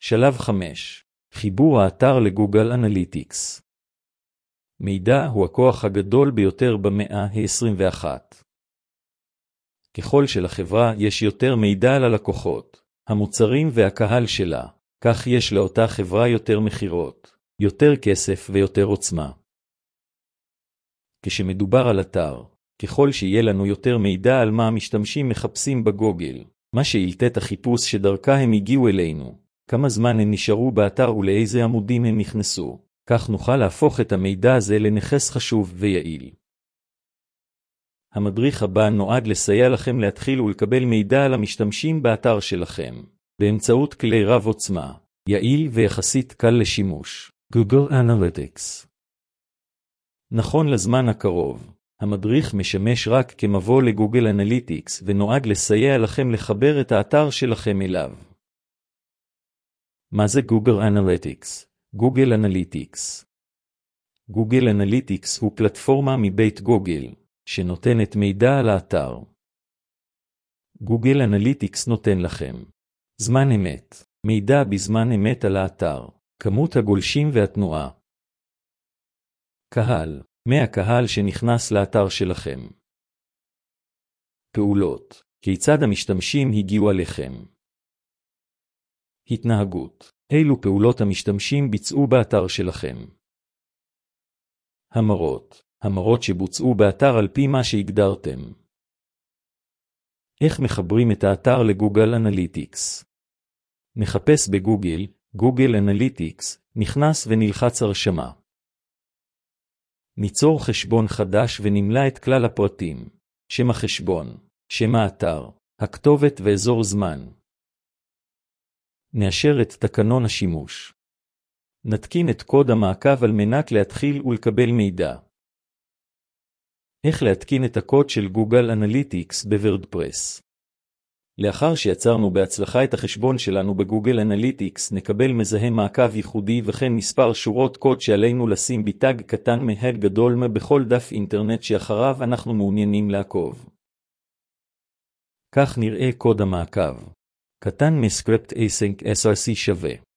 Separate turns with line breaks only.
שלב 5. חיבור האתר לגוגל אנליטיקס. מידע הוא הכוח הגדול ביותר במאה ה-21. ככל שלחברה יש יותר מידע על הלקוחות, המוצרים והקהל שלה, כך יש לאותה חברה יותר מחירות, יותר כסף ויותר עוצמה. כשמדובר על אתר, ככל שיהיה לנו יותר מידע על מה המשתמשים מחפשים בגוגל, מה שאילתת החיפוש שדרכה הם הגיעו אלינו, כמה זמן הם נשארו באתר ולאיזה עמודים הם נכנסו, כך נוכל להפוך את המידע הזה לנכס חשוב ויעיל. המדריך הבא נועד לסייע לכם להתחיל ולקבל מידע על המשתמשים באתר שלכם, באמצעות כלי רב עוצמה, יעיל ויחסית קל לשימוש, Google Analytics. נכון לזמן הקרוב, המדריך משמש רק כמבוא לגוגל אנליטיקס ונועד לסייע לכם לחבר את האתר שלכם אליו. מה זה גוגל אנליטיקס? גוגל אנליטיקס. גוגל אנליטיקס הוא פלטפורמה מבית גוגל, שנותנת מידע על האתר. גוגל אנליטיקס נותן לכם זמן אמת, מידע בזמן אמת על האתר, כמות הגולשים והתנועה. קהל, מהקהל שנכנס לאתר שלכם. פעולות, כיצד המשתמשים הגיעו עליכם. התנהגות, אילו פעולות המשתמשים ביצעו באתר שלכם. המרות שבוצעו באתר על פי מה שהגדרתם. איך מחברים את האתר לגוגל אנליטיקס? נחפש בגוגל, גוגל אנליטיקס, נכנס ונלחץ הרשמה. ניצור חשבון חדש ונמלא את כלל הפרטים, שם החשבון, שם האתר, הכתובת ואזור זמן. נאשר את תקנון השימוש. נתקין את קוד המעקב על מנת להתחיל ולקבל מידע. איך להתקין את הקוד של גוגל אנליטיקס בוורדפרס. לאחר שיצרנו בהצלחה את החשבון שלנו בגוגל אנליטיקס, נקבל מזהה מעקב ייחודי וכן מספר שורות קוד שעלינו לשים ביטג קטן מהד גדול בכל דף אינטרנט שאחריו אנחנו מעוניינים לעקוב. כך נראה קוד המעקב. קטן מסקריפט async src שווה